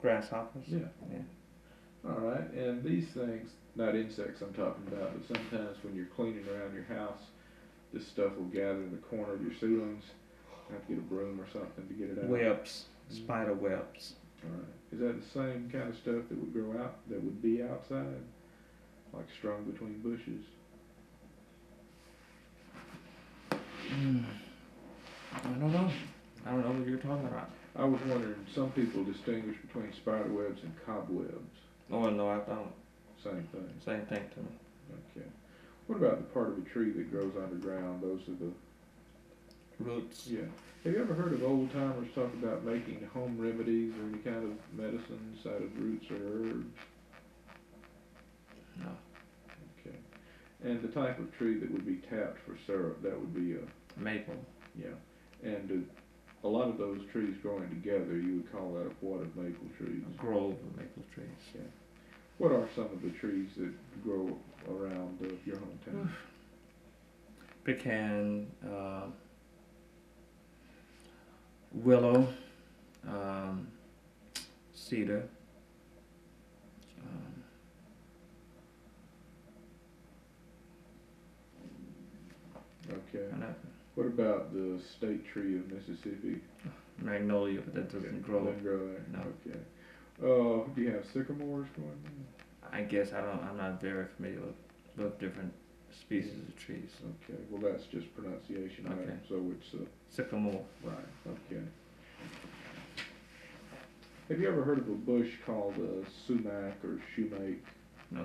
Grasshoppers. Yeah. Yeah. All right. And these things, not insects I'm talking about, but sometimes when you're cleaning around your house, this stuff will gather in the corner of your ceilings. You have to get a broom or something to get it out. Webs. Spider webs. All right. Is that the same kind of stuff that would grow out, that would be outside, like strung between bushes? I don't know. I don't know what you're talking about. I was wondering, some people distinguish between spider webs and cobwebs. Oh no, I don't. Same thing. Same thing to me. Okay. What about the part of a tree that grows underground? Those are the Roots. yeah. Have you ever heard of old timers talk about making home remedies or any kind of medicines out of roots or herbs? No. Okay. And the type of tree that would be tapped for syrup, that would be a Maple. yeah. And a lot of those trees growing together, you would call that a what of maple trees? A grove of maple trees. Yeah. What are some of the trees that grow around your hometown? Pecan, willow, cedar, um, Okay. and What about the state tree of Mississippi? magnolia, but that doesn't grow. Doesn't grow there. No. Okay. Do you have sycamores going there? I guess I'm not very familiar with different species of trees. Okay. Well, that's just pronunciation. Okay. So it's Sycamore. right. Okay. Have you ever heard of a bush called sumac or shumake? No.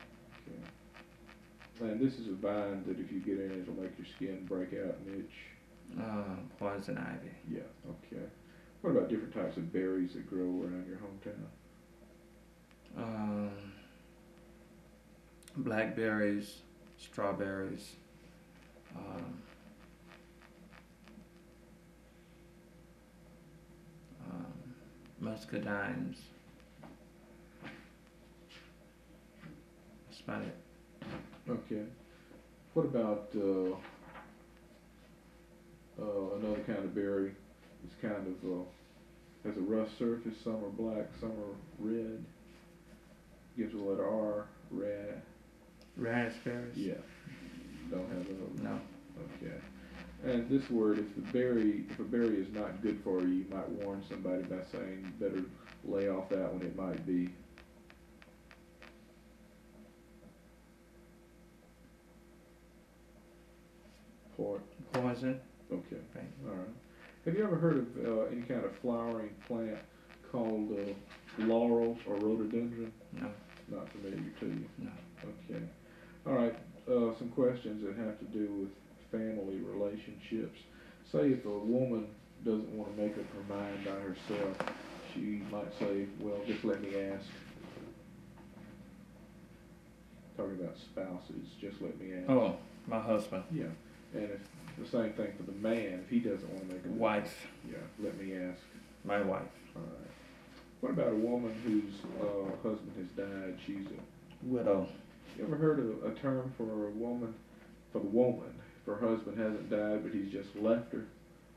Okay. And this is a vine that if you get in it, it'll make your skin break out and itch. Poison ivy. Yeah. Okay. What about different types of berries that grow around your hometown? Blackberries, strawberries, muscadines. That's about it. Okay. What about another kind of berry? It's kind of has a rough surface. Some are black, some are red. Gives the letter R. Red. Raspberries? Yeah. Don't have those. No. Okay. And this word, if a berry is not good for you, you might warn somebody by saying, better lay off that one. It might be. Poison? Okay. Right. All right. Have you ever heard of any kind of flowering plant called laurel or rhododendron? No. Not familiar to you? No. Okay. All right. Some questions that have to do with family relationships. Say if a woman doesn't want to make up her mind by herself, she might say, well, just let me ask. Talking about spouses, just let me ask. Oh, my husband. Yeah. And if the same thing for the man, if he doesn't want to make a Wife. yeah, let me ask. My wife. All right. What about a woman whose husband has died? She's a Widow. You ever heard of a term for a woman, for the woman, if her husband hasn't died but he's just left her?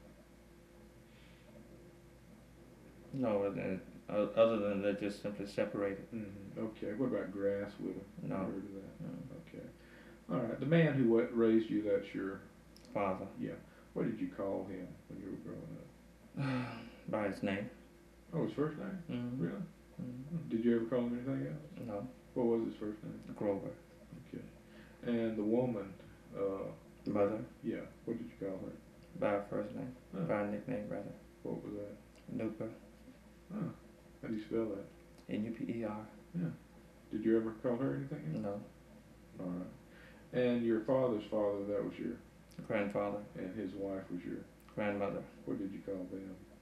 No, other than they're just simply separated. Mm-hmm. Okay. What about grass widow? No. Ever heard of that? No. Okay. All right. The man who raised you, that's your Father. yeah. What did you call him when you were growing up? By his name. Oh, his first name? Mm-hmm. Really? Mm-hmm. Did you ever call him anything else? No. What was his first name? Grover. Okay. And the woman, Mother. yeah, what did you call her? By her first name. Huh. By her nickname, rather. What was that? Nuper. Huh. How do you spell that? Nuper. Yeah. Did you ever call her anything else? No. All right. And your father's father, that was your, Grandfather. and his wife was your, Grandmother. what did you call them?